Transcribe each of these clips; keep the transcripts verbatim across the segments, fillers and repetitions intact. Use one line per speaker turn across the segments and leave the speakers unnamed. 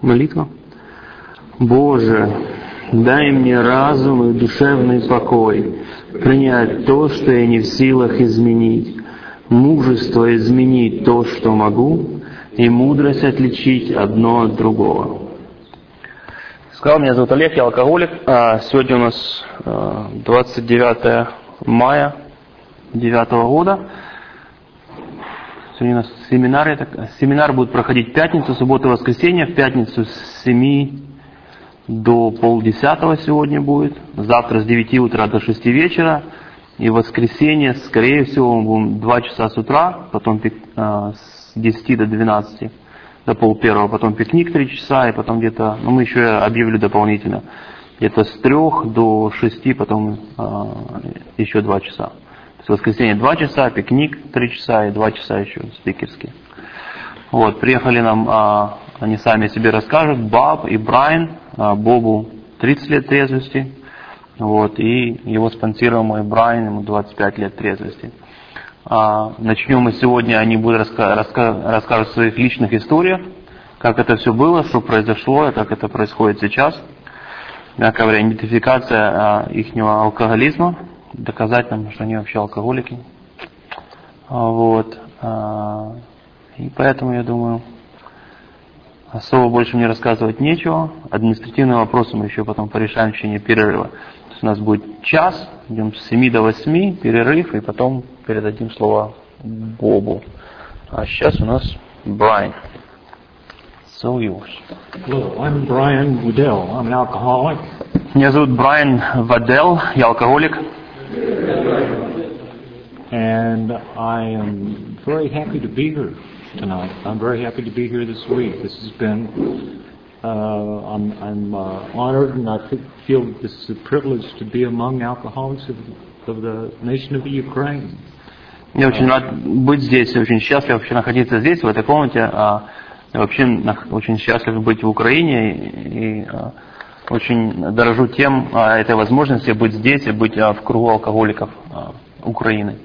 Молитва. Боже, дай мне разум и душевный покой, принять то, что я не в силах изменить, мужество изменить то, что могу, и мудрость отличить одно от другого. Сказал, меня зовут Олег, я алкоголик. Сегодня у нас двадцать девятое мая девятого года. Сегодня у нас семинар, семинар будет проходить в пятницу, субботу, воскресенье. В пятницу с семи до полдесятого сегодня будет. Завтра с девяти утра до шести вечера. И в воскресенье, скорее всего, мы будем два часа с утра, потом с десяти до двенадцати, до пол первого, потом пикник три часа, и потом где-то, ну мы еще объявили дополнительно, где-то с трех до шести, потом э, еще два часа. В воскресенье два часа, пикник три часа и два часа еще спикерские. Вот, приехали нам, а, они сами о себе расскажут, Баб и Брайан, а, Бобу тридцать лет трезвости, вот, и его спонсируемый Брайан, ему двадцать пять лет трезвости. А, начнем мы сегодня, они будут раска- раска- расскажут о своих личных историях, как это все было, что произошло, и как это происходит сейчас. Мягко говоря, идентификация а, ихнего алкоголизма, доказать нам, что они вообще алкоголики. Вот. И поэтому, я думаю, особо больше мне рассказывать нечего. Административные вопросы мы еще потом порешаем в течение перерыва. То есть у нас будет час, идем с семи до восьми, перерыв, и потом передадим слово Бобу. А сейчас у нас Брайан. So yours.
Hello, I'm Brian Waddell. I'm an alcoholic.
Меня зовут Брайан Вадделл, я алкоголик.
And I am very happy to be here tonight. I'm very happy to be here this week. This has been, uh, I'm, I'm uh, honored, and I feel this is a privilege to be among alcoholics of, of the nation of the Ukraine.
Я очень рад быть здесь, очень счастлив вообще находиться здесь, в этой комнате. Я вообще очень счастлив быть в Украине и очень дорожу тем, этой возможности быть здесь и быть в кругу алкоголиков Украины.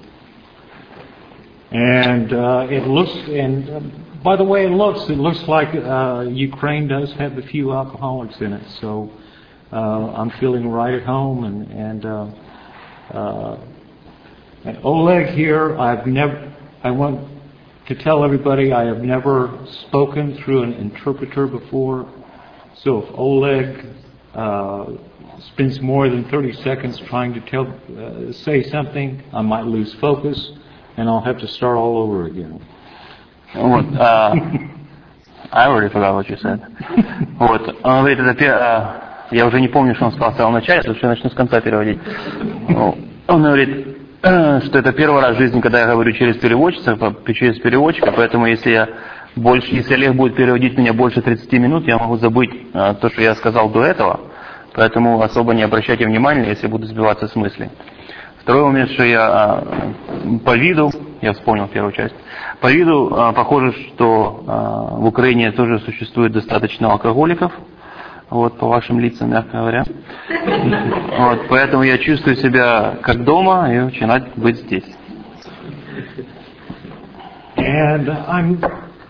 And uh, it looks, and uh, by the way it looks, it looks like uh, Ukraine does have a few alcoholics in it. So uh, I'm feeling right at home. And and, uh, uh, and Oleg here, I've never. I want to tell everybody I have never spoken through an interpreter before. So if Oleg uh, spends more than thirty seconds trying to tell, uh, say something, I might lose focus. And I'll have to start all over again.
Вот, uh, I already forgot what you said. Вот, он говорит, это, uh, я уже не помню, что он сказал в самом начале, потому что я начну с конца переводить. Он говорит, что это первый раз в жизни, когда я говорю через переводчика, через переводчика, поэтому если я больше, если Олег будет переводить меня больше тридцати минут, я могу забыть uh, то, что я сказал до этого, поэтому особо не обращайте внимания, если буду сбиваться с мысли. Второй момент, что я а, по виду, я вспомнил первую часть, по виду а, похоже, что а, в Украине тоже существует достаточно алкоголиков, вот, по вашим лицам, мягко говоря. Вот, поэтому я чувствую себя как дома и очень рад быть здесь.
And I'm,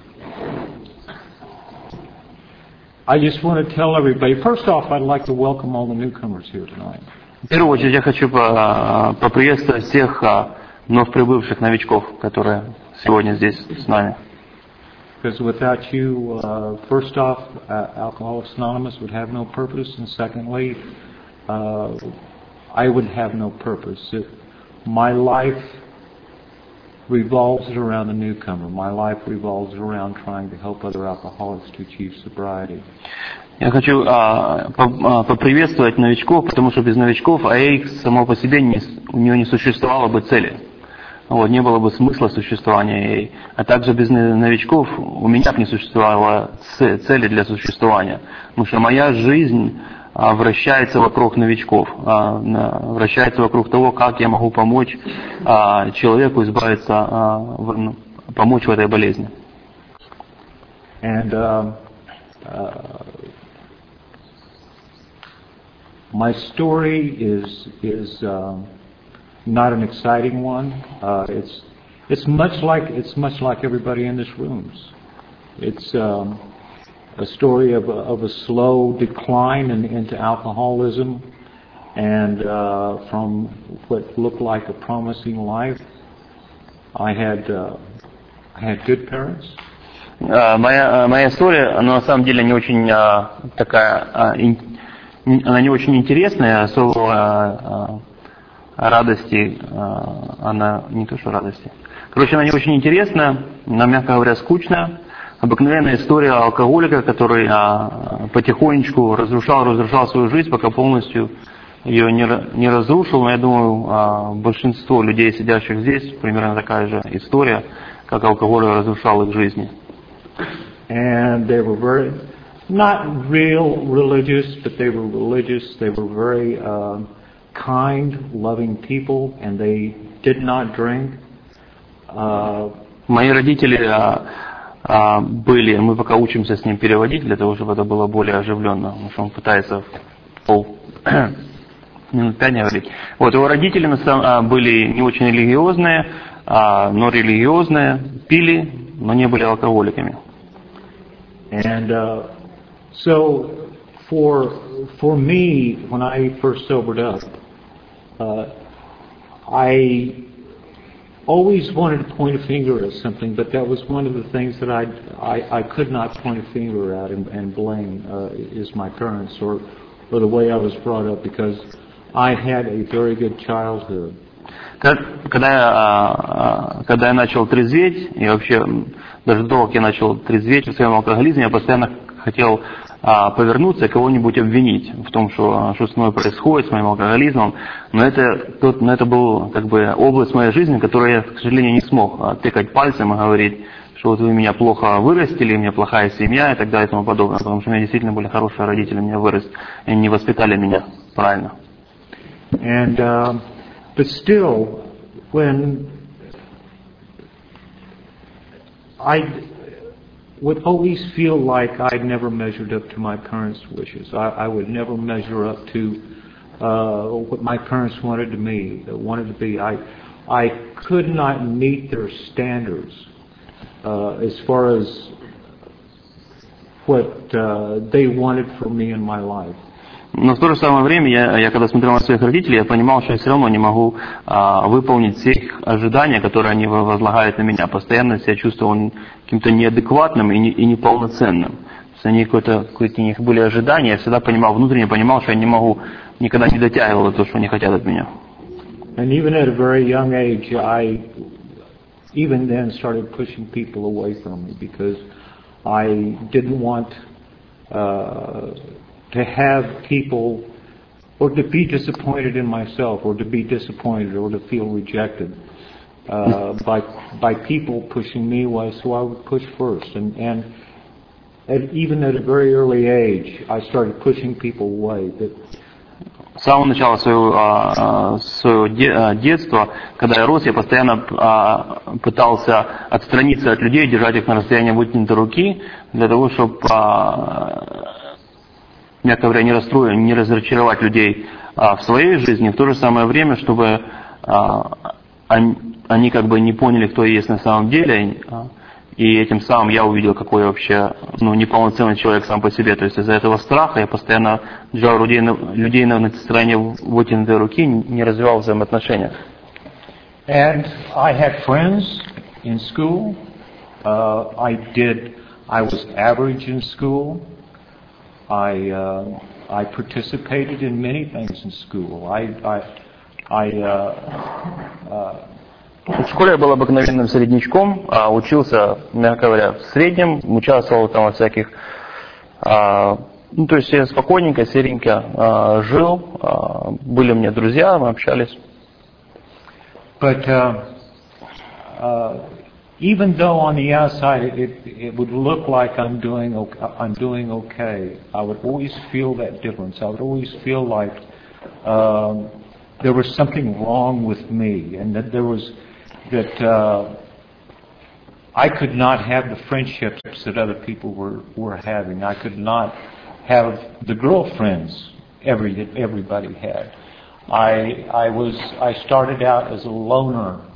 I just want to tell everybody, first off, I'd like to welcome all the newcomers here tonight.
В первую очередь я хочу поприветствовать всех вновь прибывших новичков, которые сегодня здесь с нами.
Because without you, uh, first off, uh, Alcoholics Anonymous would have no purpose, and secondly, uh, I would have no purpose. It, my life revolves around the newcomer. My life revolves around trying to help other alcoholics to achieve sobriety.
Я хочу а, поприветствовать новичков, потому что без новичков АЭИК само по себе не, у нее не существовало бы цели. Вот, не было бы смысла существования АЭИ. А также без новичков у меня не существовало цели для существования. Потому что моя жизнь а, вращается вокруг новичков, а, вращается вокруг того, как я могу помочь а, человеку избавиться, а, в, помочь в этой болезни.
And, uh, uh, my story is is um, not an exciting one. Uh, it's it's much like it's much like everybody in this room's. It's um, a story of a, of a slow decline in, into alcoholism, and uh, from what looked like a promising life, I had uh, I had good parents.
Uh, моя моя история, она на самом деле не очень uh, такая, uh, in, она не очень интересная, особо uh, радости, uh, она не то что радости. Короче, она не очень интересная, она, мягко говоря, скучная. Обыкновенная история алкоголика, который uh, потихонечку разрушал, разрушал свою жизнь, пока полностью ее не, не разрушил. Но я думаю, uh, большинство людей, сидящих здесь, примерно такая же история, как алкоголь разрушал их жизни.
And they were very, not real religious, but they were religious. They were very uh, kind, loving people, and they did not drink. Uh,
Мои родители а, а, были, мы пока учимся с ним переводить, для того, чтобы это было более оживленно, потому что он пытается пол минут пять говорить. Вот его родители на самом, были не очень религиозные, а, но религиозные, пили, но не были алкоголиками.
And uh, so, for for me, when I first sobered up, uh, I always wanted to point a finger at something, but that was one of the things that I I, I could not point a finger at and, and blame uh, is my parents or or the way I was brought up, because I had a very good childhood.
Когда я, когда я начал трезветь, и вообще даже до того, как я начал трезветь в своем алкоголизме, я постоянно хотел повернуться и кого-нибудь обвинить в том, что, что с мной происходит, с моим алкоголизмом. Но это, тот, но это была как бы область моей жизни, в которой я, к сожалению, не смог тыкать пальцем и говорить, что вот вы меня плохо вырастили, у меня плохая семья и так далее и тому подобное. Потому что у меня действительно были хорошие родители, меня выросли, и не воспитали меня правильно.
And, uh... But still, when I would always feel like I'd never measured up to my parents' wishes. I, I would never measure up to uh, what my parents wanted to me, wanted to be. I, I could not meet their standards uh, as far as what uh, they wanted for me in my life.
Но в то же самое время, я, я когда смотрел на своих родителей, я понимал, что я все равно не могу а, выполнить все их ожидания, которые они возлагают на меня. Постоянно себя чувствовал каким-то неадекватным и, не, и неполноценным. То есть они какое-то, какие-то у них были ожидания, я всегда понимал, внутренне понимал, что я не могу, никогда не дотягивал до того, что они хотят от меня.
And even at a very young age, I even then started pushing people away from me because I didn't want uh, to have people, or to be disappointed in myself, or to be disappointed, or to feel rejected uh, by by people pushing me away. So I would push first, and and at, even at a very early age, I started pushing people away. That
С самого начала своего, своего детства, когда я рос, я постоянно пытался отстраниться от людей, держать их на расстоянии вытянутой руки, для того, чтобы, мягко говоря, не расстроить, не разочаровать людей в своей жизни, в то же самое время, чтобы они, они как бы не поняли, кто я есть на самом деле, и этим самым я увидел, какой я вообще ну, неполноценный человек сам по себе. То есть из-за этого страха я постоянно держал людей, людей на стороне вытянутой руки, не развивал взаимоотношения.
And I had friends in school. Uh, I did. I was average in school. I uh, I participated in many things in school. I I I. Uh, uh,
В школе я был обыкновенным среднячком, а учился, мягко говоря, в среднем, участвовал там во всяких, а, ну то есть я спокойненько, серенько а, жил, а, были у меня друзья, мы общались.
But uh, uh, even though on the outside it, it would look like I'm doing okay, I'm doing okay, I would always feel that difference. I would always feel like um, there was something wrong with me, and that there was that uh, I could not have the friendships that other people were, were having. I could not have the girlfriends every everybody had. I I was I started out as a loner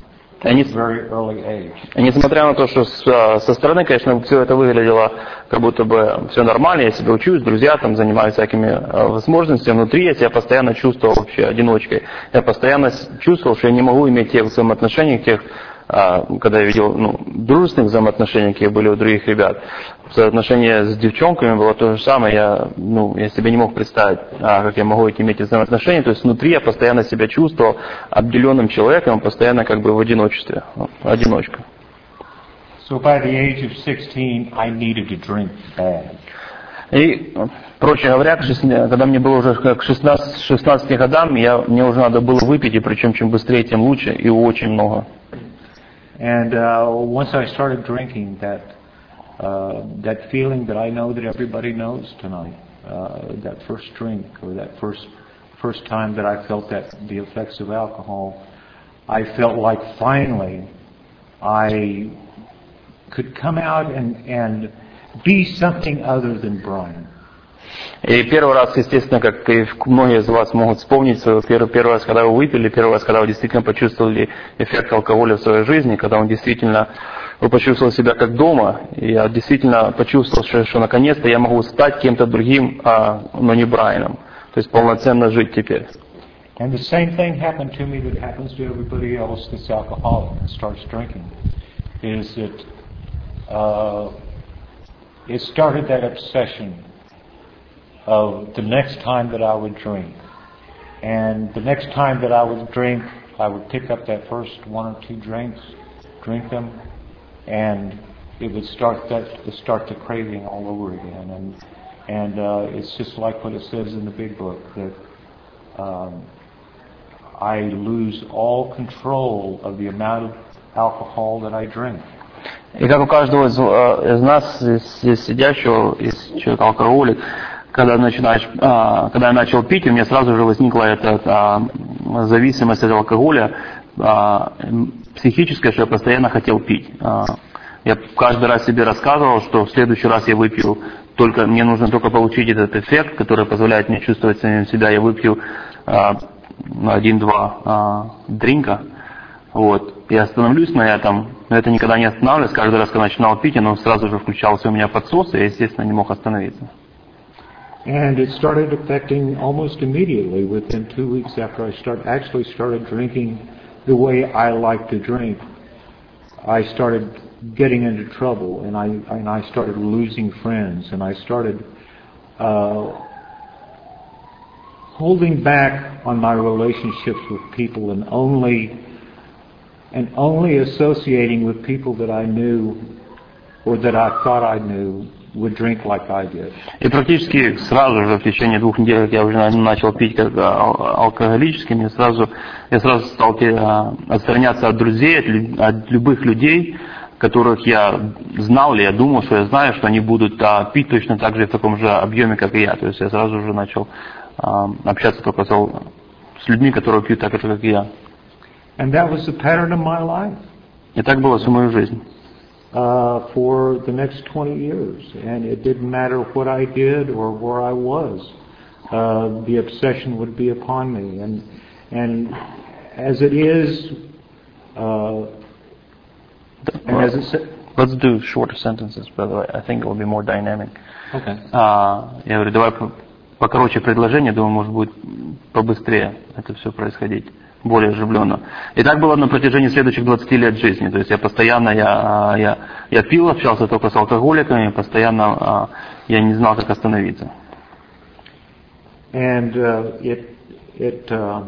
at a very early age.
И несмотря на то, что со стороны, конечно, все это выглядело, как будто бы все нормально, я себя учусь, друзья там занимаюсь всякими возможностями, внутри я себя постоянно чувствовал вообще одиночкой. Я постоянно чувствовал, что я не могу иметь тех взаимоотношений, тех, когда я видел ну, дружественных взаимоотношений, какие были у других ребят. Соотношение с девчонками было то же самое, я, ну, я себе не мог представить, а, как я могу иметь эти взаимоотношения. То есть внутри я постоянно себя чувствовал отделенным человеком, постоянно как бы в одиночестве, одиночка.
So by the age of sixteen, I needed to drink bad.
И, проще говоря, когда мне было уже к шестнадцати годам, я, мне уже надо было выпить, и причем чем быстрее, тем лучше, и очень много.
And uh, once I started drinking, that uh, that feeling that I know that everybody knows tonight, uh, that first drink or that first first time that I felt that the effects of alcohol, I felt like finally I could come out and and be something other than Brian.
И первый раз, естественно, как и многие из вас могут вспомнить свой первый, первый раз, когда вы выпили, первый раз, когда вы действительно почувствовали эффект алкоголя в своей жизни, когда он действительно, вы почувствовали себя как дома, и я действительно почувствовал, что, что наконец-то я могу стать кем-то другим, а, но не Брайаном, то есть полноценно жить теперь.
And the same thing happened to me that happens to everybody else that's alcoholic and starts drinking, is that uh, it started that obsession of the next time that I would drink. And the next time that I would drink, I would pick up that first one or two drinks, drink them, and it would start that start the craving all over again. And and uh, it's just like what it says in the big book, that um, I lose all control of the amount of alcohol that I drink.
И как у каждого из, из нас, здесь сидящего, из человека алкоголик, когда начинаешь, а, когда я начал пить, у меня сразу же возникла эта а, зависимость от алкоголя, а, психическая, что я постоянно хотел пить. А, я каждый раз себе рассказывал, что в следующий раз я выпью, только мне нужно только получить этот эффект, который позволяет мне чувствовать самим себя. Я выпью а, один-два а, дринка, вот, я остановлюсь на этом, но это никогда не останавливалось. Каждый раз, когда начинал пить, оно сразу же включался у меня подсос, и я, естественно, не мог остановиться.
And it started affecting almost immediately, within two weeks after I start, actually started drinking the way I like to drink. I started getting into trouble, and I and I started losing friends, and I started uh, holding back on my relationships with people, and only and only associating with people that I knew or that I thought I knew would drink like I did.
И практически сразу же в течение двух недель, как я уже начал пить как алкоголическим, я сразу, я сразу стал отстраняться от друзей, от, от любых людей, которых я знал или я думал, что я знаю, что они будут а, пить точно так же в таком же объеме, как и я. То есть я сразу же начал а, общаться только с, с людьми, которые пьют так же, как и я.
And that was the pattern of my life.
И так было всю мою жизнь.
Uh, for the next twenty years, and it didn't matter what I did or where I was, uh, the obsession would be upon me, and and as it is, uh, and as it sa-
Let's do shorter sentences, by the way. I think it will be more dynamic.
Okay.
Uh, я говорю, давай покороче предложение, думаю, может будет побыстрее это все происходить. Более оживленно. И так было на протяжении следующих двадцати лет жизни. То есть я постоянно, я, я, я пил, общался только с алкоголиками, постоянно я не знал, как остановиться.
And uh, it, it, uh,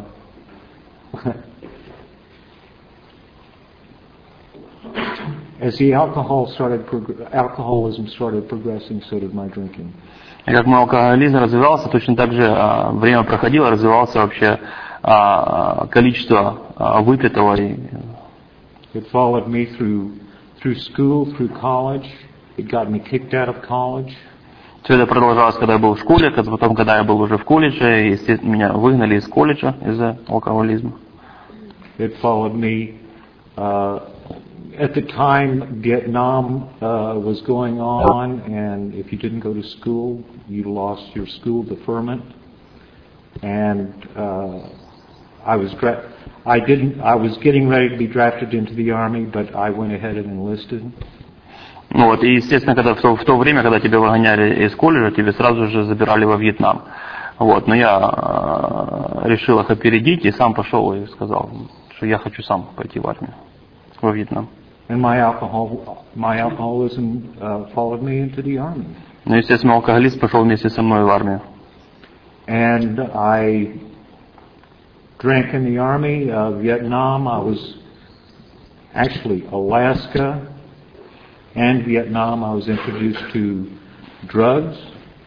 as the alcohol started, alcoholism started progressing, so did my drinking.
И как мой алкоголизм развивался, точно так же а, время проходило, развивался вообще а, количество а, выпитого.
It followed me through through school, through college. It got me kicked out of college.
Все это продолжалось, когда я был в школе, потом, когда я был уже в колледже, естественно, меня выгнали из колледжа из-за алкоголизма.
It followed me. Uh, at the time, Vietnam uh, was going on, and if you didn't go to school, you lost your school deferment. And uh, I was dra- I didn't. I was getting ready to be drafted into the army, but I went ahead and enlisted.
Ну вот, и, естественно, когда в то, в то время, когда тебя выгоняли из колледжа, тебя сразу же забирали во Вьетнам. Вот, но я э, решил их опередить и сам пошел и сказал, что я хочу сам пойти в армию, во Вьетнам.
And my alcohol, my alcoholism uh, followed me into the army.
Ну, естественно, алкоголист пошел вместе со мной в армию.
And I drank in the army, uh, Vietnam. I was actually Alaska and Vietnam. I was introduced to drugs,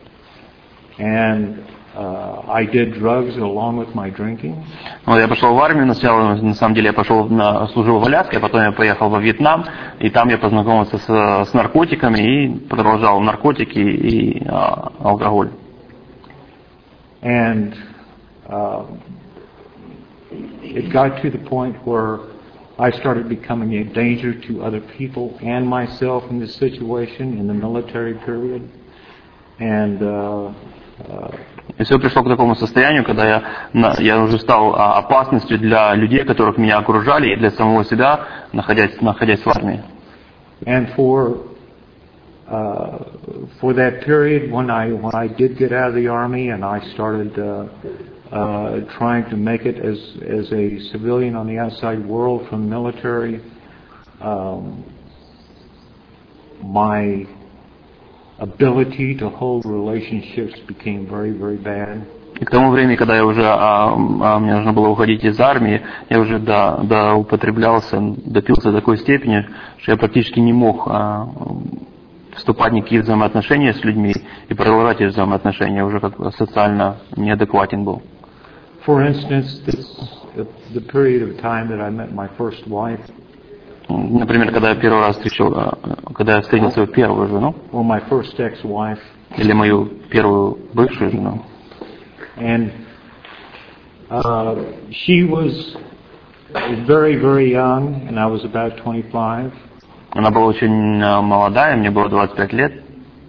and uh, I did drugs along with my drinking.
Вот я пошел в армию, сначала, на самом деле, я пошел на, служил в Аляске, а потом я поехал во Вьетнам, и там я познакомился с, с наркотиками и продолжал наркотики и а, алкоголь.
And uh, it got to the point where I started becoming a danger to other people and myself in this situation in the military period. And uh, uh,
и все пришло к такому состоянию, когда я, я уже стал опасностью для людей, которых меня окружали, и для самого себя, находясь, находясь в армии.
And for uh, for that period, when I when I did get out of the army and I started uh, uh, trying to make it as as a civilian on the outside world from the military, um, my ability to hold relationships became very, very bad.
И к тому времени, когда я уже, а, а, мне нужно было уходить из армии, я уже до, до употреблялся, допился до такой степени, что я практически не мог а, вступать в никакие взаимоотношения с людьми и продолжать эти взаимоотношения, уже как социально неадекватен был.
For instance, this, the period of time that I met my first wife.
Например, когда я первый раз встречал, когда я встретил свою первую жену,
or my first ex-wife,
или мою первую бывшую жену.
And uh, she was very, very young, and I was about twenty-five.
Она была очень молодая, мне было двадцать пять лет.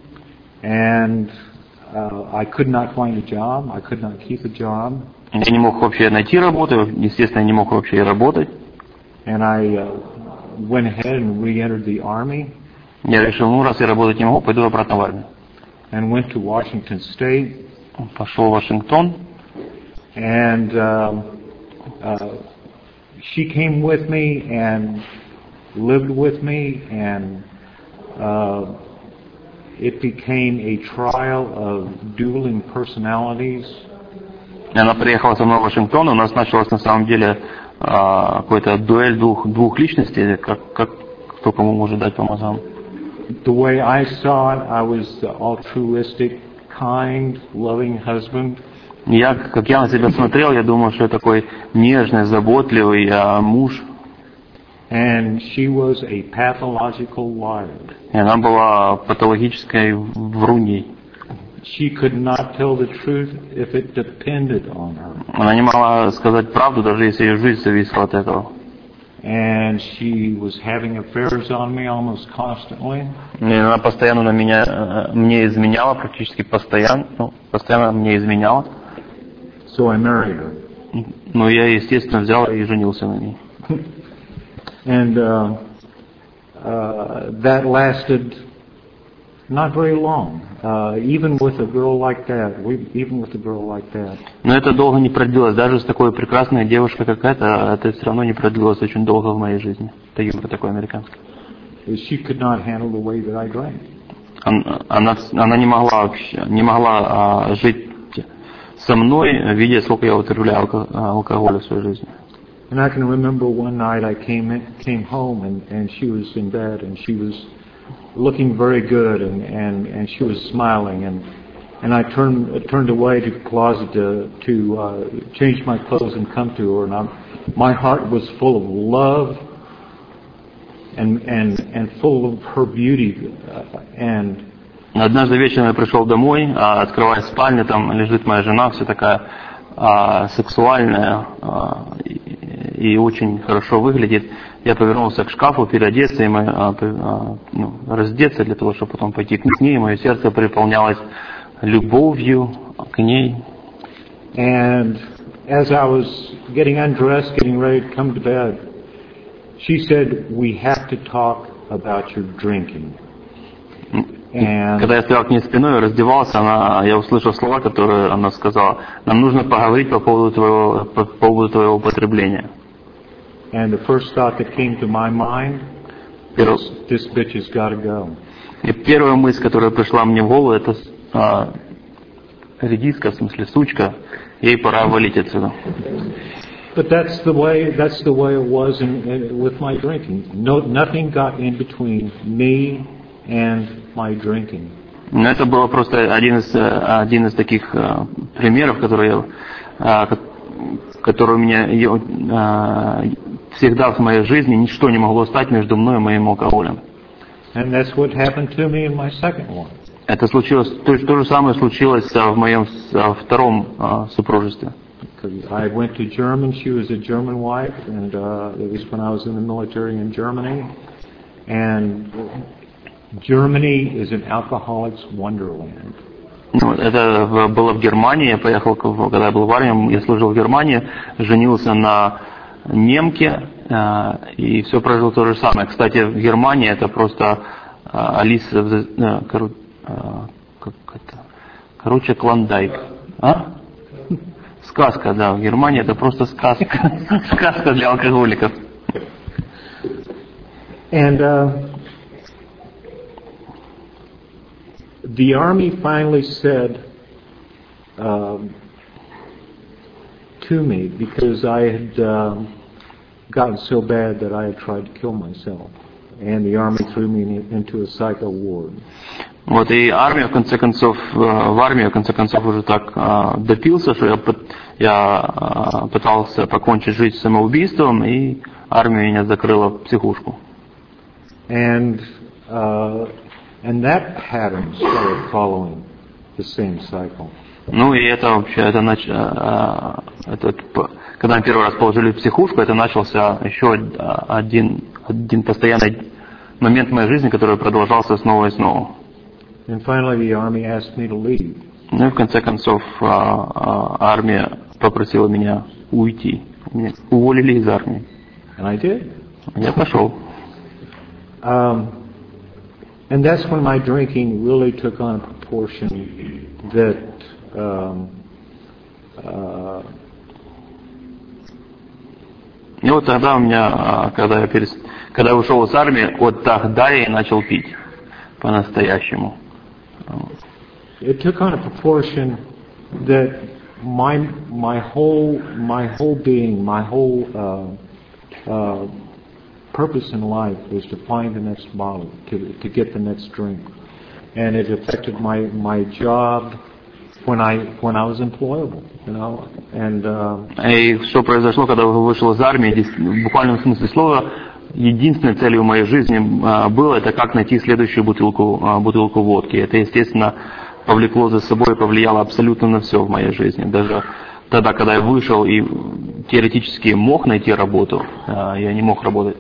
And uh, I could not find a job. I could not keep a job.
Я не мог вообще найти работу, естественно, я не мог вообще и работать.
And I uh, went ahead and re-entered the army.
Я решил, ну раз я работать не могу, пойду обратно в армию.
And went to Washington State.
Пошел в Вашингтон.
And um, uh, she came with me and lived with me, and uh, it became a trial of dueling personalities.
И она приехала со мной в Вашингтон, у нас началась на самом деле а, какой-то дуэль двух, двух личностей, как, как кто кому может дать по мозгам.
The way I saw it, I was the altruistic, kind, loving husband.
Я, как я на себя смотрел, я думал, что я такой нежный, заботливый а, муж.
And she was a pathological liar.
И она была патологической вруньей.
She could not tell the truth if it depended on her.
Она не могла сказать правду, даже если ее жизнь зависела от этого.
And she was having affairs on me almost constantly.
И она постоянно на меня, мне изменяла, практически постоянно, ну, постоянно мне изменяла.
So I married her.
Ну, я, естественно, взял и женился на ней.
And uh, uh, that lasted not very long. Uh, even with a girl like that, we, even with a girl like that.
Но это долго не продлилось. Даже с такой прекрасной девушкой, как эта, это все равно не продлилось очень долго в моей жизни. Это юмор такой американский.
She could not handle the way that I drank.
Она, она, она не могла вообще, не могла а, жить со мной, видя, сколько я употребляю алко, алкоголя в своей жизни.
And I can remember one night I came in, came home and, and she was in bed and she was looking very good and, and, and she was smiling and and I turned turned away to the closet to to uh, change my clothes and come to her and I, my heart was full of love and and and full of her beauty and.
Однажды вечером я пришел домой, открывая спальню, там лежит моя жена, вся такая а, сексуальная а, и, и очень хорошо выглядит. Я повернулся к шкафу переодеться, и мы, а, а, ну, раздеться для того, чтобы потом пойти к ней. И мое сердце переполнялось любовью к ней.
And as I was getting undressed, getting ready to come to bed, she said, "We have to talk about your drinking." And
когда я стоял к ней спиной и раздевался, она, я услышал слова, которые она сказала: нам нужно поговорить по поводу твоего, по поводу твоего употребления.
And the first thought that came to my mind was, this bitch has got to go.
И первая мысль, которая пришла мне в голову, это а, редиска, в смысле сучка, ей пора валить отсюда.
But that's the way that's the way it was in, in, with my drinking. No, nothing got in between me and my drinking.
Но это было просто один из один из таких а, примеров, которые а, который у меня а, всегда в моей жизни ничто не могло стать между мной и моим алкоголем.
And that's what happened to me in my second one.
Это случилось, то, то же самое случилось в моем втором а, супружестве.
I went to Germany. She was a German wife, and uh, it was when I was in the military in Germany. And Germany is an alcoholic's wonderland.
Ну, это было в Германии. Я поехал, когда я был в армии, я служил в Германии, женился на немке, и все прожил то же самое. Кстати, в Германии это просто Алиса, кор, как это, короче, Клондайк. А? Сказка, да, в Германии это просто сказка. Сказка для алкоголиков.
And uh, the army finally said um, to me, because I had um, gotten so bad that I had tried to kill myself, and the army threw me into a psycho ward.
Вот и армия в конце концов, в армии в конце концов уже так а, допился, что я, я а, пытался покончить жизнь самоубийством, и армия меня закрыла в психушку.
And uh, and that pattern started following the same cycle.
Ну и это вообще, это, нач, а, это когда мы первый раз положили в психушку, это начался еще один один постоянный момент в моей жизни, который продолжался снова и снова.
And finally, the army asked me to leave.
Ну и в конце концов а, а, армия попросила меня уйти. Меня уволили из армии.
And I did.
Я пошел.
Um, and that's when my drinking really took on a proportion that um, uh,
и вот тогда у меня, когда я, перес... когда я ушел из армии, вот тогда я и начал пить по-настоящему.
It took on a proportion that my my whole my whole being, my whole uh, uh, purpose in life was to find the next bottle, to to get the next drink, and it affected my my job when I when I was employable, you know, and. Uh,
И что произошло, когда я вышел из армии? В буквальном смысле слова, единственной целью моей жизни было это как найти следующую бутылку бутылку водки. Это, естественно, повлекло за собой, повлияло абсолютно на все в моей жизни. Даже тогда, когда я вышел и теоретически мог найти работу, я не мог работать.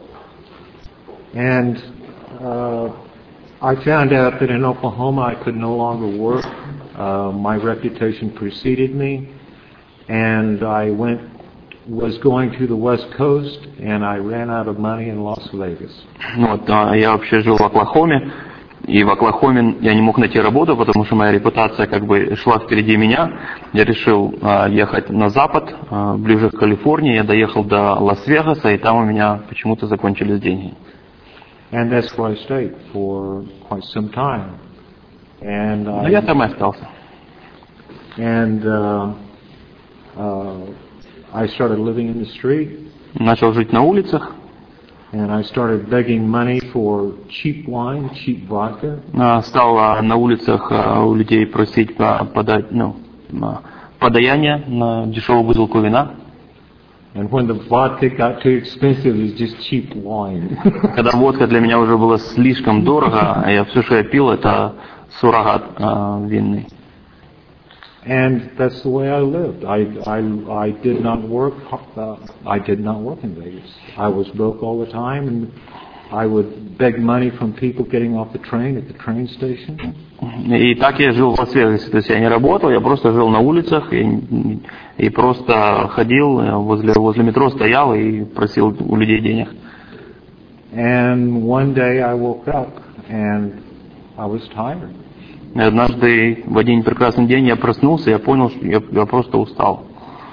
And uh, I found out that in Oklahoma I could no longer work. Uh, my reputation preceded me, and I went was going to the West Coast, and I ran out of money in Las Vegas. Вот,
я вообще жил в Оклахоме. И в Оклахоме я не мог найти работу, потому что моя репутация как бы шла впереди меня. Я решил а, ехать на запад, а, ближе к Калифорнии. Я доехал до Лас-Вегаса, и там у меня почему-то закончились деньги.
And that's where I stayed for quite some time. And
Но I, я там и остался.
And uh, uh, I started living in the street.
Начал жить на улицах.
And I started begging money for cheap wine, cheap vodka.
Стал на улицах у людей просить подать, ну, подаяние на дешевую бутылку вина.
And when the vodka got too expensive, it was just cheap wine.
Когда водка для меня уже была слишком дорого, я все, что я пил, это суррогат винный.
And that's the way I lived. I, I, I did not work. Uh, I did not work in Vegas. I was broke all the time, and I would beg money from people getting off the train at the train station.
И так я жил в Лас-Вегасе, то есть я не работал, я просто жил на улицах и, и просто ходил возле, возле метро, стоял и просил у людей денег.
And one day I woke up and I was tired.
И однажды в один прекрасный день я проснулся, я понял, что я, я просто устал.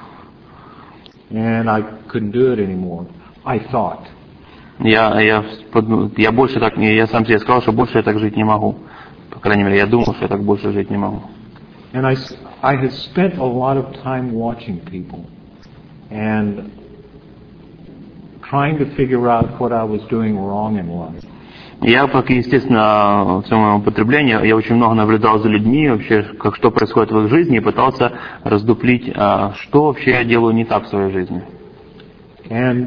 And I couldn't do it anymore. I thought.
Я, я, я больше так, я сам себе сказал, что больше я так жить не могу. По крайней мере, я думал, что я так больше жить не могу.
And I, I had spent a lot of time watching people and trying to figure out what I was doing wrong in life.
Я, как естественно, в своем употреблении, я очень много наблюдал за людьми, вообще, как что происходит в их жизни, и пытался раздуплить, что вообще я делаю не так в своей жизни.
And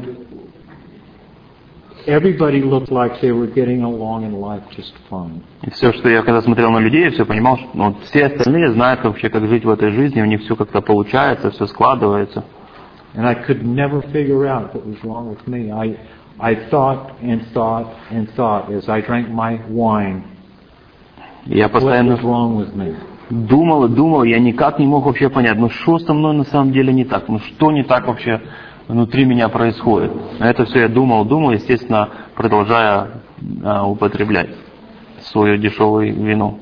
everybody looked like they were getting along in life just fine.
И все, что я когда смотрел на людей, я все понимал, что ну, все остальные знают вообще, как жить в этой жизни, у них все как-то получается, все складывается.
And I could never figure out what was wrong with me. I, I thought and thought and thought as I drank my wine.
Я постоянно
what was wrong with me?
думал и думал, я никак не мог вообще понять, ну что со мной на самом деле не так, ну что не так вообще внутри меня происходит. Это все я думал, думал, естественно, продолжая а, употреблять свое дешевое вино.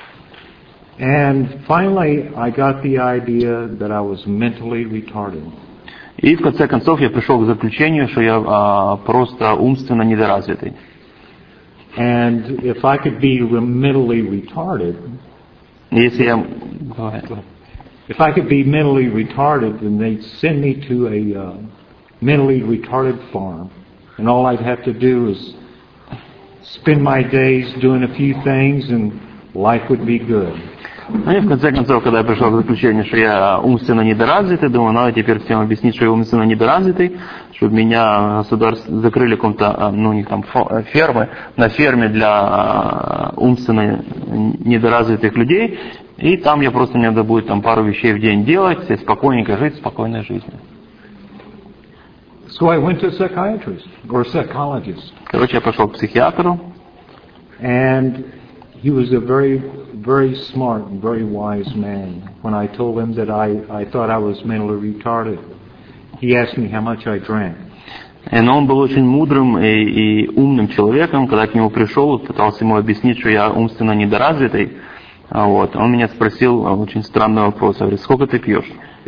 And finally, I got the idea that I was mentally retarded.
И в конце концов я пришел к заключению, что я а, просто умственно недоразвитый.
And if I could be mentally retarded,
если я,
if I could be mentally retarded, then they'd send me to a uh, mentally retarded farm, and all I'd have to do is spend my days doing a few things, and life would be good.
Ну и в конце концов, когда я пришел к заключению, что я умственно недоразвитый, думаю, надо теперь всем объяснить, что я умственно недоразвитый, чтобы меня государство закрыли в каком-то, ну у них там фермы, на ферме для умственно недоразвитых людей, и там я просто, мне надо будет там пару вещей в день делать, и спокойненько жить спокойной жизнью.
So I went to a psychiatrist or a psychologist.
Короче, я пошел к психиатру.
And he was a very, very smart and very wise man. When I told him that I, I thought I was mentally retarded, he asked me how much I drank.
Но он был очень мудрым и, и умным человеком. Когда к нему пришел, пытался ему объяснить, что я умственно недоразвитый. Вот. Он меня спросил очень странный вопрос. Говорит, сколько ты пьешь?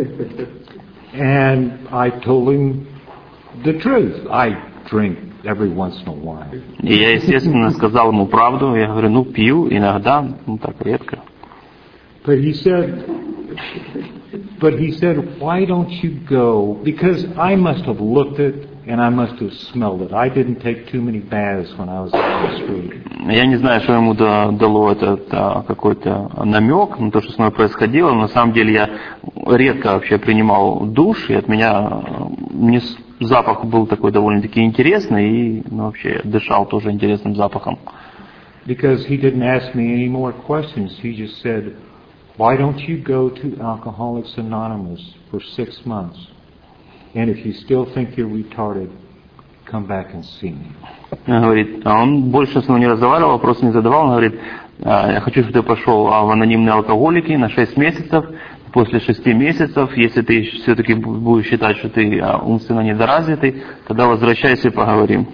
And I told him the truth. I drink every once in a while.
И я, естественно, сказал ему правду. Я говорю, ну, пью иногда, ну, так редко.
But he said, but he said, why don't you go? Because I must have looked it and I must have smelled it. I didn't take too many baths when I was on the street.
Я не знаю, что ему дало этот какой-то намек на то, что с мной происходило. Но на самом деле я редко вообще принимал душ, и от меня мне запах был такой довольно-таки интересный, и ну, вообще я дышал тоже интересным запахом.
Because he didn't ask me any more questions. He just said, why don't you go to Alcoholics Anonymous for six months? And if you still think you're retarded, come back and see me.
Говорит, а он больше с ним не разговаривал, вопросы не задавал. Он говорит, я хочу, чтобы ты пошел в анонимные алкоголики на шесть месяцев. После шести месяцев, если ты все-таки будешь считать, что ты умственно недоразвитый, тогда возвращайся и поговорим.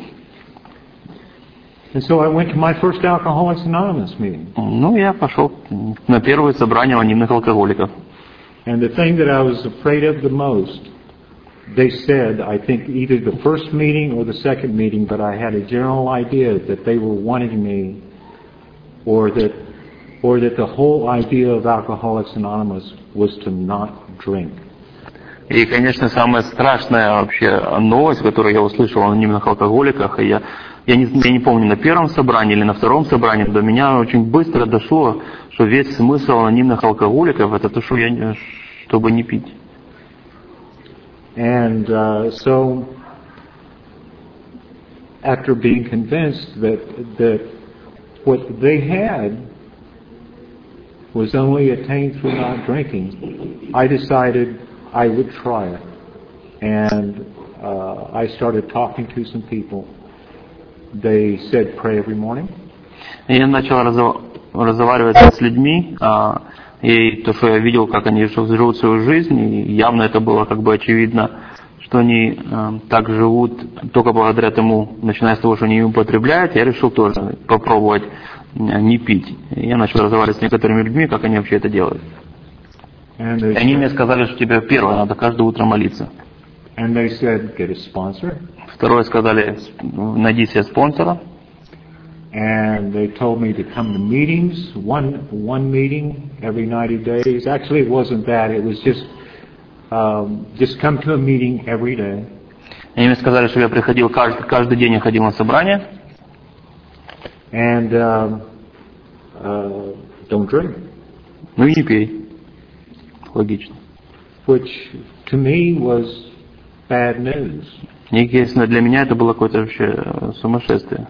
And so I went to my first Alcoholics Anonymous meeting.
Ну, я пошел на первое собрание анонимных алкоголиков.
And the thing that I was afraid of the most, they said, I think either the first meeting or the second meeting, but I had a general idea that they were wanting me, or that, or that the whole idea of Alcoholics Anonymous was to not drink.
И, конечно, самая страшная вообще новость, которую я услышал о анонимных алкоголиках, и я, я, не, я не помню, на первом собрании или на втором собрании, до меня очень быстро дошло, что весь смысл анонимных алкоголиков это то, что я, чтобы не пить.
And uh, so, after being convinced that that what they had was only attained through not drinking, I decided I would try it. And uh, I started talking to some people. they said pray every morning.
И я начал разо- разговаривать с людьми, а, и то, что я видел, как они живут свою жизнь, и явно это было как бы очевидно, что они э, так живут только благодаря тому, начиная с того, что они не употребляют, я решил тоже попробовать э, не пить. И я начал разговаривать с некоторыми людьми, как они вообще это делают.
And
И
they
они
said,
мне сказали, что тебе первое, надо каждое утро молиться.
and they said get a sponsor.
Второе сказали, найди себе спонсора.
And they told me to come to meetings, one one meeting every ninety days. Actually, it wasn't that. It was just um, just come to a meeting every day.
Они мне сказали, что я приходил каждый, каждый день, я ходил на собрание.
And um, uh, don't drink.
Ну и не пей. Логично.
Which to me was bad news.
И, естественно, для меня это было какое-то вообще сумасшествие.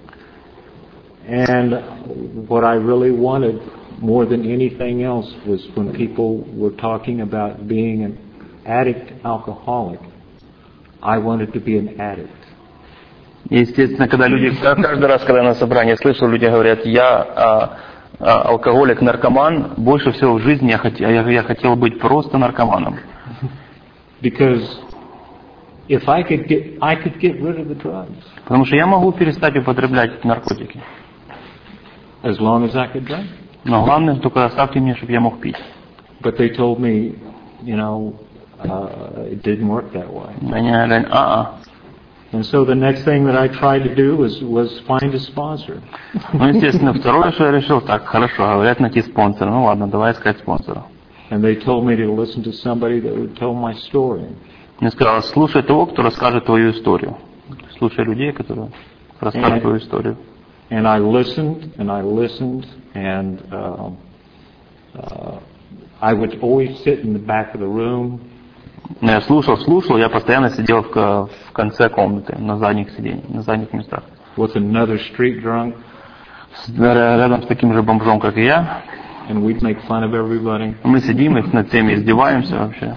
And what I really wanted more than anything else was when people were talking about being an addict alcoholic, I wanted to be an addict.
Естественно, когда люди, каждый раз, когда я на собрании слышу, люди говорят, я а, а, алкоголик, наркоман, больше всего в жизни я хотел, я, я хотел быть просто наркоманом.
Because if I could get, I could get rid of the drugs.
Потому что я могу перестать употреблять наркотики.
As long as I could drink.
Но главное, только оставьте мне, чтобы я мог пить.
But they told me, you know, uh, it didn't work that way.
Они говорят, а-а.
And so the next thing that I tried to do was, was find a sponsor.
Ну, естественно, второе, что я решил, так, хорошо, говорят, найти спонсора. Ну ладно, давай искать спонсора.
And they told me to listen to somebody that would tell my story.
Мне сказали, слушай того, кто расскажет твою историю. Слушай людей, которые расскажут твою историю.
And I listened, and I listened, and uh, uh, I would always sit in the back of the room.
Я слушал, слушал, я постоянно сидел в, в конце комнаты, на задних сиденьях, на задних местах.
With another street drunk.
Рядом с таким же бомжом, как и я.
And we'd make fun of everybody.
Мы сидим и над всеми издеваемся вообще.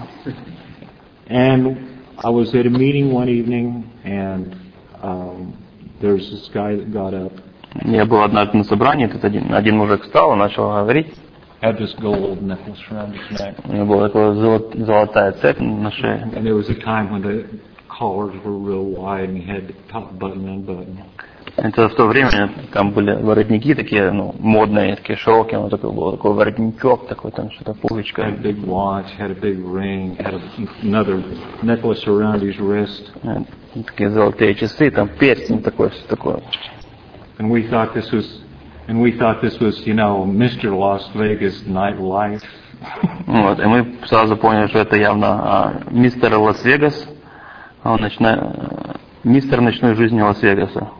And I was at a meeting one evening, and um, there's this guy that got up.
Я был однажды на собрании, тут один, один мужик встал и начал говорить.
Had this gold necklace around his neck.
У него была такая золот, золотая цепь на шее.
And there was a time when the collars were real wide, and he had the top button unbuttoned.
Это в то время там были воротники такие, ну, модные, такие широкие, вот такой был такой воротничок, такой там что-то пуговичка.
Had a big watch, had a big ring, had a, another necklace around his wrist.
Такие золотые часы, там перстень такой, все такое.
And we thought this was, and we thought this was, you know, Mister Las Vegas nightlife.
Вот, и мы сразу поняли, что это явно а, мистер Лас-Вегас, он ночной, мистер ночной жизни Лас-Вегаса.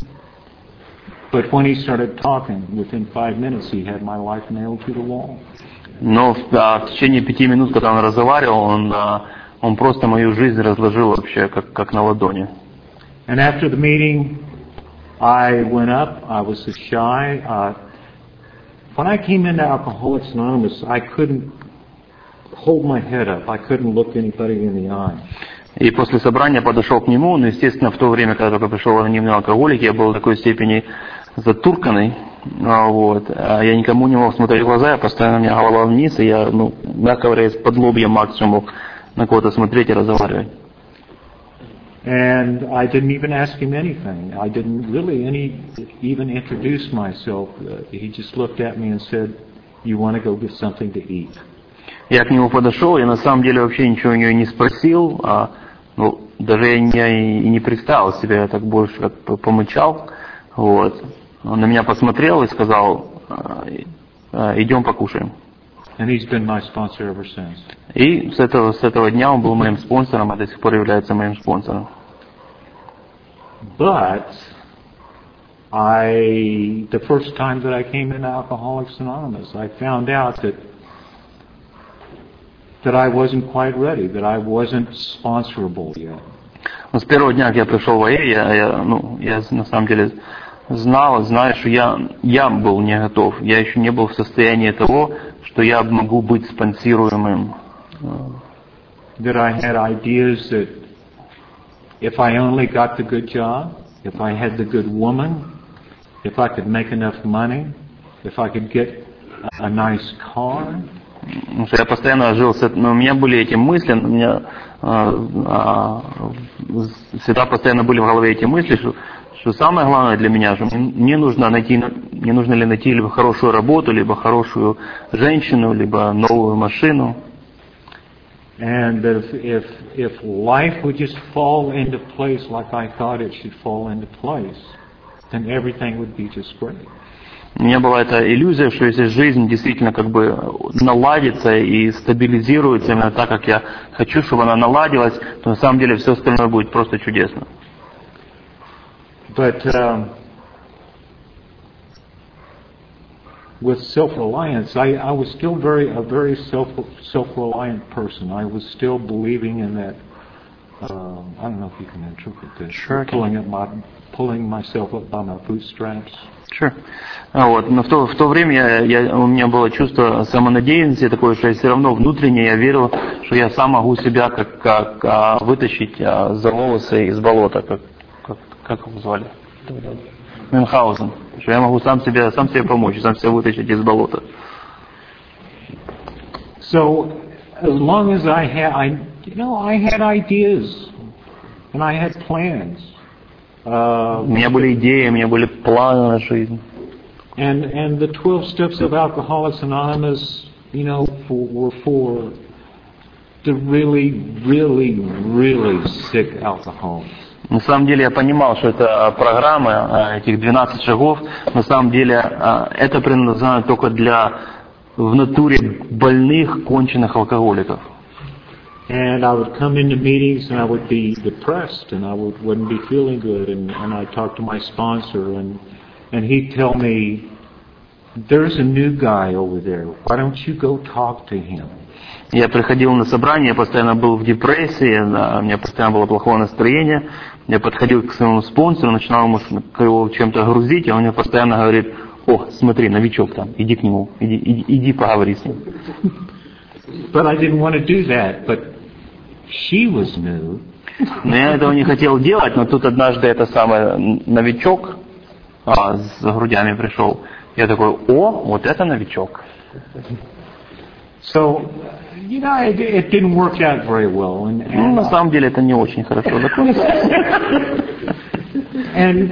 But when he started talking, within five minutes, he had my life nailed to the wall.
Но а, в течение пяти минут, когда он разговаривал, он, а, он просто мою жизнь разложил вообще как, как на ладони.
And after the meeting, I went up. I was so shy. Uh, when I came into Alcoholics Anonymous, I couldn't hold my head up. I couldn't look anybody in the eye.
И после собрания подошел к нему, но, естественно, в то время, когда только пришел в анонимный алкоголик, я был в такой степени затурканный, вот, а я никому не мог смотреть в глаза, я постоянно, у меня голова вниз, и я, ну, мягко говоря, из-под лобья максимум мог на кого-то смотреть и разговаривать.
And I didn't even ask him anything. I didn't really any even introduce myself. Uh, he just looked at me and said, "You want to go get something to eat?"
Я к нему подошел, я на самом деле вообще ничего у него не спросил, а, ну, даже я не, и не представил себе, я так больше как помычал, вот. Он на меня посмотрел и сказал, идем покушаем.
And he's been my sponsor ever since.
И с этого, с этого дня он был моим спонсором, а до сих пор является моим спонсором.
But I, the first time that I came into Alcoholics Anonymous, I found out that that I wasn't quite ready, that I wasn't sponsorable yet.
Но с первого дня, как я пришел в АЭ, я, я, ну, я на самом деле знал, знаю, что я, я был не готов. Я еще не был в состоянии того, что я могу быть спонсируемым.
That I had ideas that if I only got the good job, if I had the good woman, if I could make enough money, if I could get a nice car.
Потому что я постоянно жил, с этим, но у меня были эти мысли, у меня а, а, всегда постоянно были в голове эти мысли, что, что самое главное для меня, что мне нужно найти, мне нужно ли найти либо хорошую работу, либо хорошую женщину, либо новую машину.
And if, if, if life would just fall into place like I thought it should fall into place, then everything would be just great.
У меня была эта иллюзия, что если жизнь действительно как бы наладится и стабилизируется именно так, как я хочу, чтобы она наладилась, то на самом деле все остальное будет просто чудесно.
But um, with self-reliance, I, I was still very a very self self-reliant person. I was still believing in that. Uh, I don't know if you can interpret this.
Sure.
Pulling up my pulling myself up by my bootstraps.
Sure. Вот. Но в то, в то время я, я, у меня было чувство самонадеянности такое, что я все равно внутренне я верил, что я сам могу себя как, как а, вытащить а, за волосы из болота, как, как, как его звали? Мюнхгаузен. Что я могу сам себе, сам себе помочь, сам себя вытащить из болота.
So as long as I had, I, you know, I had ideas and I had plans. Uh,
у меня были идеи, у меня были планы на жизнь.
And and the twelve steps of Alcoholics Anonymous, you know, for, were for the really, really, really sick alcoholics.
На самом деле я понимал, что это программа, этих двенадцать шагов, на самом деле это предназначено только для в натуре больных, конченых алкоголиков.
And I would come into meetings and I would be depressed and I would, wouldn't be feeling good and, and I'd talk to my sponsor and, and he'd tell me, there's a new guy over there, why don't you go talk to him?
Я приходил на собрание, я постоянно был в депрессии, у меня постоянно было плохое настроение. Я подходил к своему спонсору, начинал ему его чем-то грузить, а он мне постоянно говорит, о, смотри, новичок там, иди к нему, иди, иди, иди поговори с ним.
But I didn't want to do that, but she was new.
Но я этого не хотел делать, но тут однажды это самый новичок а, с грудями пришел. Я такой, о, вот это новичок.
So, you know, it, it didn't work out very well. And, and
ну, на самом деле это не очень хорошо закончилось.
And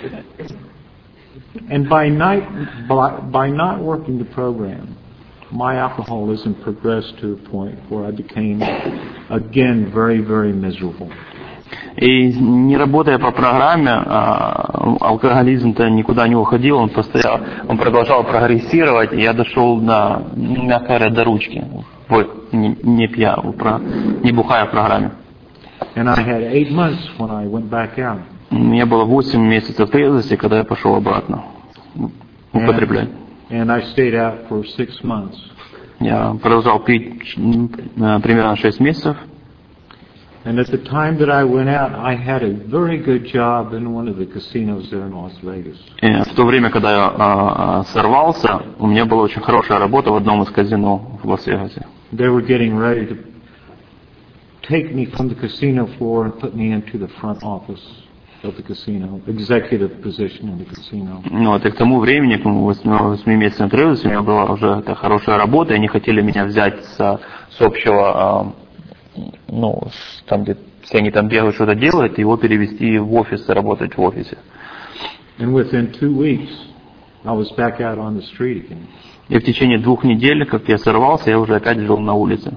and by night, by, by not working the program, my alcoholism progressed to a point where I became again very, very miserable.
И не работая по программе, алкоголизм-то никуда не уходил, он постоял, он продолжал прогрессировать, и я дошел до, мягко говоря, до ручки, не, не пья, не бухая в программе.
And I had eight months when I went back out.
У меня было восемь месяцев трезвости, когда я пошел обратно употреблять.
And I stayed out for six months.
Я продолжал пить примерно шесть месяцев.
And at the time that I went out, I had a very good job in one of the casinos there in Las Vegas.
И в то время, когда я а, сорвался, у меня была очень хорошая работа в одном из казино в Лас-Вегасе.
They were getting ready to take me from the casino floor and put me into the front office of the casino, executive position in the casino.
Ну, вот, и к тому времени, к восьми месяцам трезвости, у меня была уже эта хорошая работа, и они хотели меня взять с, с общего, ну, там, где все они там бегают, что-то делают, его перевести в офис, работать в офисе.
And within two weeks, I was back out on the street again.
И в течение двух недель, как я сорвался, я уже опять жил на улице.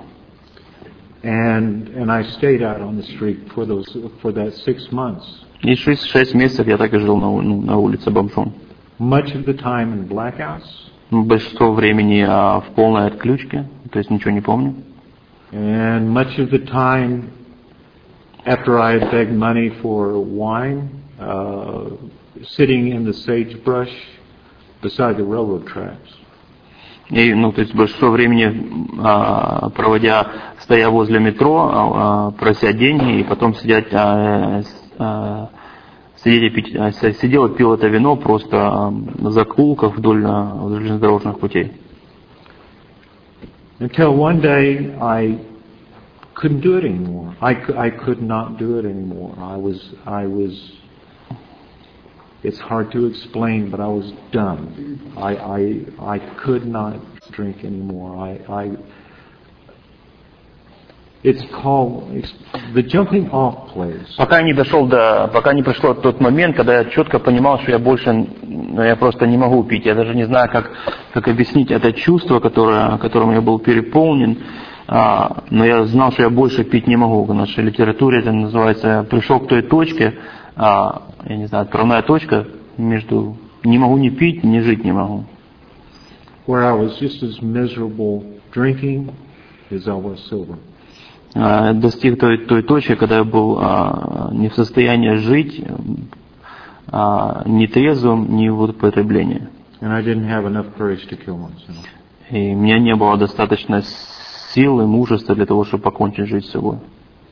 And and I stayed out on the street for those for that six months.
И шесть, шесть месяцев я так и жил на, на улице бомжом.
Much of the time in blackouts.
Большинство времени а, в полной отключке, то есть ничего не помню.
And much of the time after I had begged money for wine, uh, sitting in the sagebrush beside the railroad tracks.
И, ну, то есть большинство времени а, проводя, стоя возле метро, а, прося деньги, и потом сидеть, а, а, сидеть и пить, а, сидел и пил это вино просто а, на закулках вдоль а, железнодорожных путей.
Until one day I couldn't do it anymore. I, I could not do it anymore. I was I was it's hard to explain, but I was done. I, I, I could not drink anymore. I, I, it's called, it's the jumping off place.
Пока не дошел до, пока не пришло тот момент, когда я четко понимал, что я больше, ну, я просто не могу пить. Я даже не знаю, как, как объяснить это чувство, которое, которым я был переполнен. А, но я знал, что я больше пить не могу. В нашей литературе это называется, пришел к той точке, а, я не знаю, отправная точка между не могу не пить, не жить не могу.
Where I was just as miserable drinking as I was sober.
А, достиг той, той точки, когда я был а, не в состоянии жить, а, ни трезвым, ни в употреблении.
And I didn't have enough courage to kill myself.
И у меня не было достаточно сил и мужества для того, чтобы покончить жизнь с собой.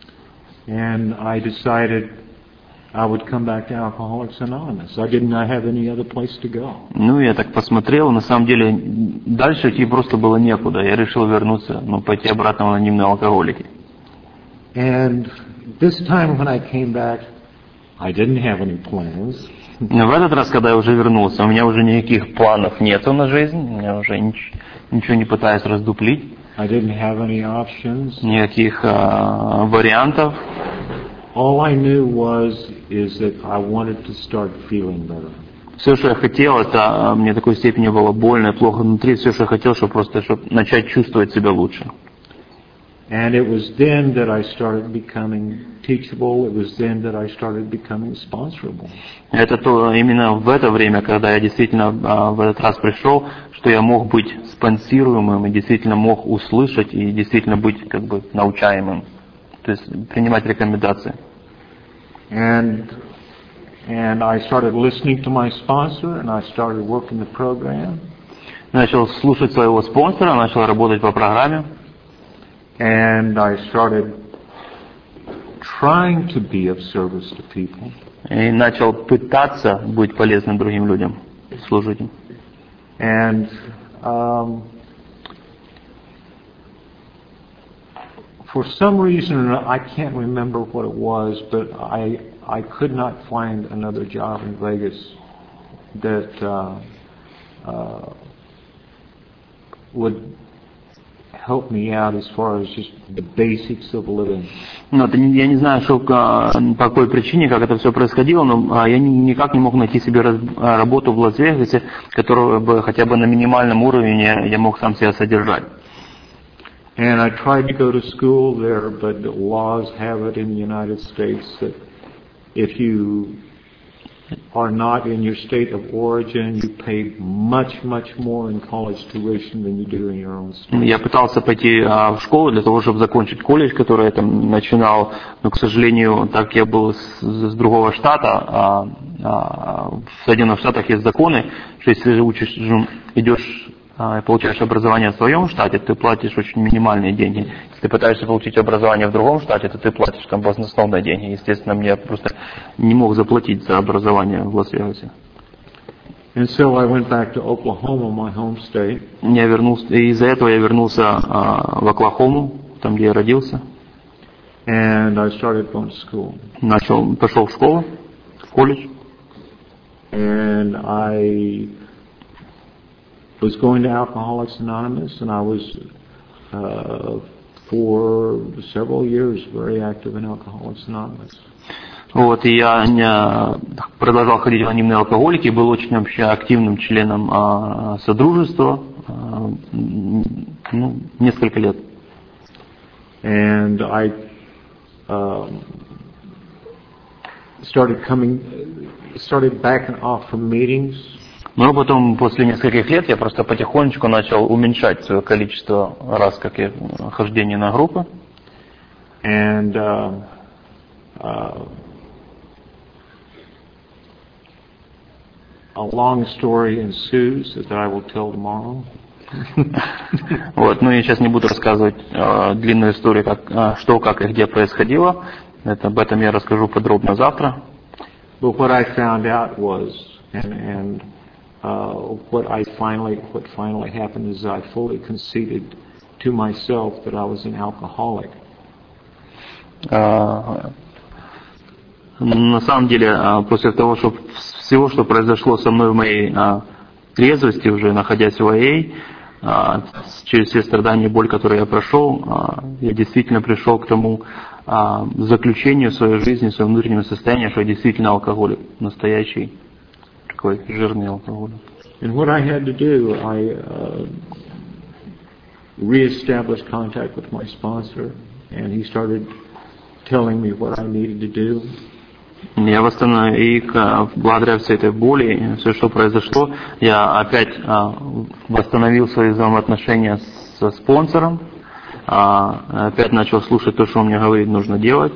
And I decided I would come back to Alcoholics Anonymous. I didn't have any other place to go.
Ну, я так посмотрел, на самом деле дальше идти просто было некуда. Я решил вернуться, ну, пойти обратно в анонимные алкоголики.
And this time when I came back, I didn't have any plans.
В этот раз, когда я уже вернулся, у меня уже никаких планов нету на жизнь, я уже нич- ничего не пытаюсь раздуплить.
I didn't have any options.
Никаких а, вариантов.
All I knew was is that I wanted to start feeling better.
Все, что я хотел, это мне в такой степени было больно и плохо внутри. Все, что я хотел, чтобы просто чтобы начать чувствовать себя лучше.
And it was then that I started becoming teachable. It was then that I started becoming sponsorable.
Это то именно в это время, когда я действительно а, в этот раз пришел, что я мог быть спонсируемым и действительно мог услышать и действительно быть как бы научаемым, то есть принимать рекомендации.
And and I started listening to my sponsor, and I started working the program.
Начал слушать своего спонсора, начал работать по программе.
And I started trying to be of service to people.
И начал пытаться быть полезным другим людям, служить им.
And um, for some reason, I can't remember what it was, but I I could not find another job in Vegas that uh, uh, would help me out as far as just the basics of living.
Ну, это не, я не знаю, что, по какой причине, как это все происходило, но я никак не мог найти себе раз, работу в Лас-Вегасе, которая бы хотя бы на минимальном уровне я, я мог сам себя содержать.
And I tried to go to school there, but the laws have it in the United States that if you are not in your state of origin, you pay much, much more in college tuition than you do in your own state.
Я пытался пойти а, в школу для того, чтобы закончить колледж, который я там начинал, но, к сожалению, так я был с, с другого штата, а, а, в Соединенных Штатах есть законы, что если ты учишь, идешь и получаешь образование в своем штате, ты платишь очень минимальные деньги. Если ты пытаешься получить образование в другом штате, то ты платишь там баснословные деньги. Естественно, мне просто не мог заплатить за образование в Лас-Вегасе.
And so I went back to Oklahoma, my home state.
Я вернулся, и из-за этого я вернулся а, в Оклахому, там, где я родился.
And I started going to school.
Начал, пошел в школу, в колледж.
And I was going to Alcoholics Anonymous, and I was uh, for several years very active in Alcoholics Anonymous.
Вот, и я не, продолжал ходить в анонимные алкоголики, был очень вообще активным членом а, содружества, а, ну, несколько лет.
And I um, started coming, started backing off from meetings.
Но потом, после нескольких лет, я просто потихонечку начал уменьшать свое количество раз, как я хождение на группы.
And uh, uh, a long story ensues that I will tell tomorrow.
Вот, ну я сейчас не буду рассказывать э, длинную историю, как, э, что, как и где происходило. Это, об этом я расскажу подробно завтра.
But what I found out was, and, and uh, what I finally, what finally happened is I fully conceded to myself that I was an alcoholic.
Э, на самом деле, после того, что всего, что произошло со мной в моей а, трезвости, уже находясь в эй эй, а, через все страдания и боль, которые я прошел, а, я действительно пришел к тому а, заключению в своей жизни, в своем внутреннем состоянии, что я действительно алкоголик, настоящий такой жирный алкоголик.
And what I had to do, I uh, reestablished contact with my sponsor, and he started telling me what I needed to do.
Я восстановил, и благодаря всей этой боли, все, что произошло, я опять а, восстановил свои взаимоотношения со спонсором, а, опять начал слушать то, что он мне говорит, нужно делать.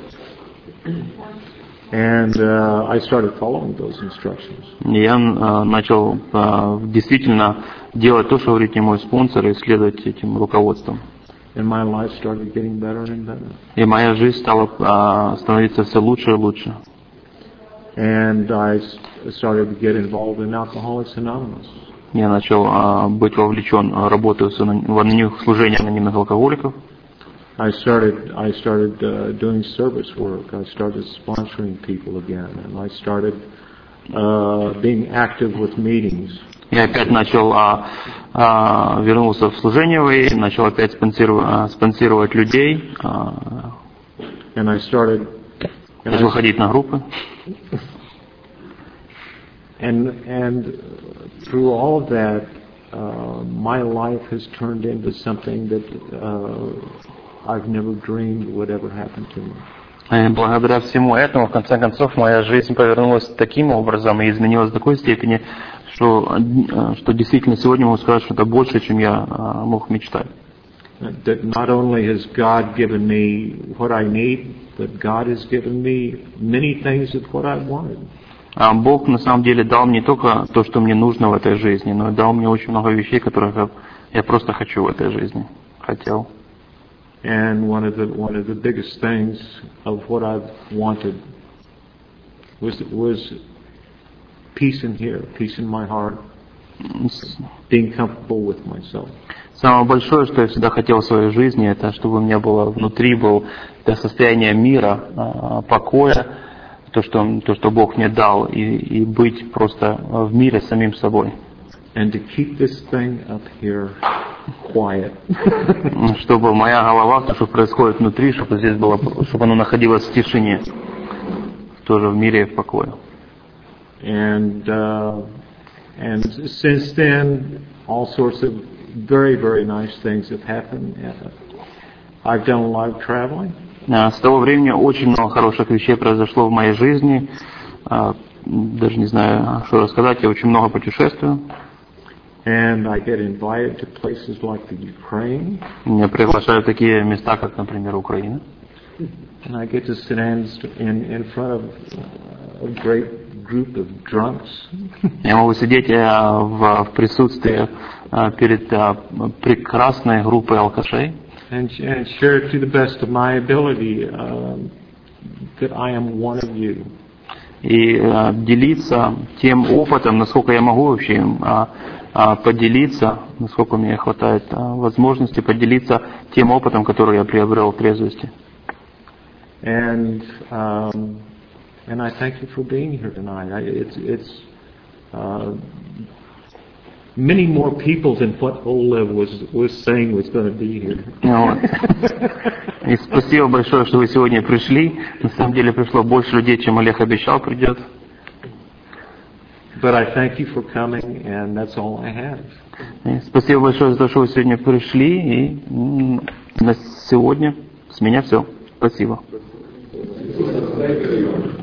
And uh, I started following those instructions.
Я а, начал а, действительно делать то, что говорит мне мой спонсор, и следовать этим руководством.
And my life started getting better and better.
И моя жизнь стала а, становиться все лучше и лучше.
And I started to get involved in Alcoholics Anonymous.
Я начал а, быть вовлечен, работаю в анонимных служениях анонимных алкоголиков.
I started, I started uh, doing service work. I started sponsoring people again, and I started uh, being active with meetings.
Я опять начал, а, а, вернулся в служение в эй эй, начал опять спонсировать, а, спонсировать людей, а,
and I started, and
начал
I,
ходить на группы.
And and through all of that, uh, my life has turned into something that uh, I've never dreamed would ever happen to me.
И благодаря всему этому, в конце концов, моя жизнь повернулась таким образом и изменилась в такой степени, что, что действительно сегодня могу сказать, что это больше, чем я мог мечтать.
That not only has God given me what I need, but God has given me many things of what I wanted.
А Бог на самом деле дал мне не только то, что мне нужно в этой жизни, но и дал мне очень много вещей, которые я просто хочу в этой жизни, хотел.
And one of the one of the biggest things of what I've wanted was was peace in here, peace in my heart, being comfortable with myself.
Самое большое, что я всегда хотел в своей жизни, это чтобы у меня было внутри было это состояние мира, покоя, то, что то, что Бог мне дал, и, и быть просто в мире с самим собой.
And to keep this thing up here quiet.
Чтобы моя голова, то, что происходит внутри, чтобы здесь было, чтобы оно находилось в тишине, тоже в мире и в покое.
And uh, and since then, all sorts of very very nice things have happened. I've done a lot of traveling.
С того времени очень много хороших вещей произошло в моей жизни. Даже не знаю, что рассказать. Я очень много путешествую.
And I get invited to places like the Ukraine.
Меня приглашают в такие места, как, например, Украина.
And I get to stand in in front of a great group of drunks.
Я могу сидеть в, в присутствии перед прекрасной группой алкашей.
And, and share to the best of my ability uh, that I am one of you.
И uh, делиться тем опытом, насколько я могу вообще uh, uh, поделиться, насколько мне хватает uh, возможности поделиться тем опытом, который я приобрел в трезвости.
And um, and I thank you for being here tonight. I, it's it's uh, many more people than what Olev was was saying was going to be here.
Вот. И спасибо большое, что вы сегодня пришли. На самом деле пришло больше людей, чем Олег обещал придет.
But I thank you for coming, and that's all I have.
И спасибо большое за то, что вы сегодня пришли. И м- на сегодня с меня все. Спасибо.
Thank you.